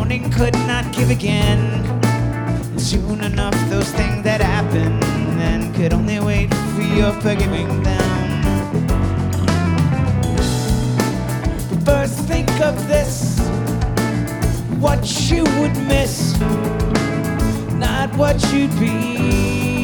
morning could not give again. And soon enough, those things that happened then could only wait for your forgiving them. But first, think of this: what you would miss, not what you'd be.